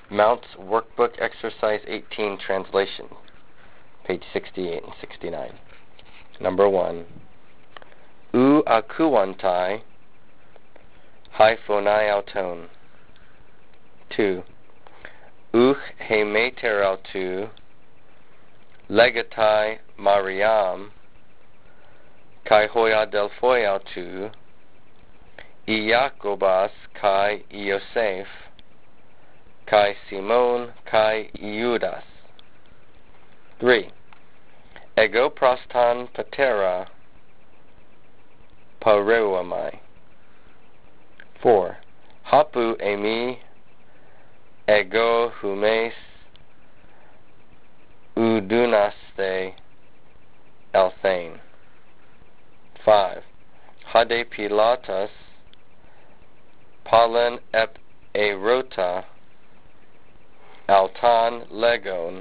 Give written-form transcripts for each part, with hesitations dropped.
Mounts Workbook Exercise 18 Translation, page 68 and 69. Number 1. U akuantai hyphonai auton. 2. He meter autu legatai Mariam kai hoia delphoi autu Iacobas kai Iosef kai Simon kai Iudas. 3. Ego prostan patera pareuamai. 4. Hapu emi ego humes udunaste elthane. 5. Hade Pilatus Palen ep erota altan legon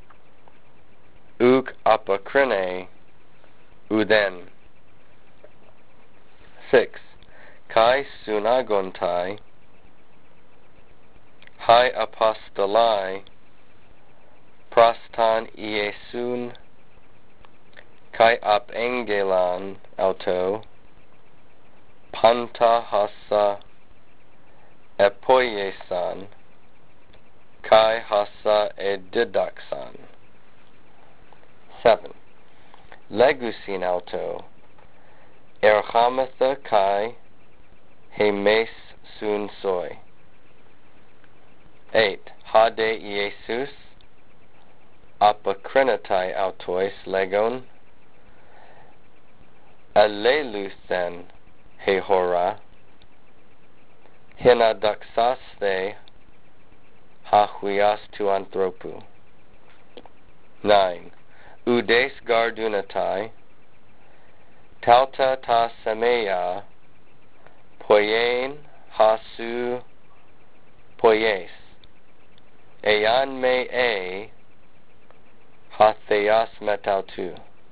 uk apokrine uden. 6. Kai sunagontai hi apostolai prostan iesun kai ap engelan auto panta hasa epoiesan kai hasa edidaxan. 7. Legusin auto erhamatha kai hemes sun soy. 8. Hade Iesus apokrinatai autois legon aleluthen hehora hinadaxaste hahuias tu anthropu. 9. Udes gardunatai tauta ta semeia poien hasu poies ean me hatheas metautu.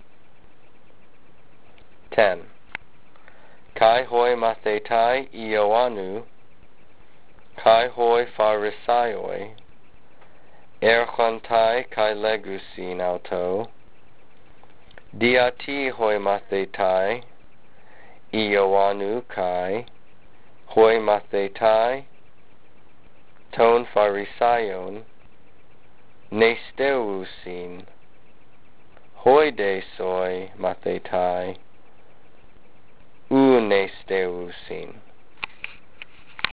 10. Kai hoi mathetai Ioannu kai hoi pharisaioi erchontai kai legusin auto diati hoi mathetai Ioannu kai hoi mathetai ton pharisaion nesteusin hoi de soi mathetai nesteusin.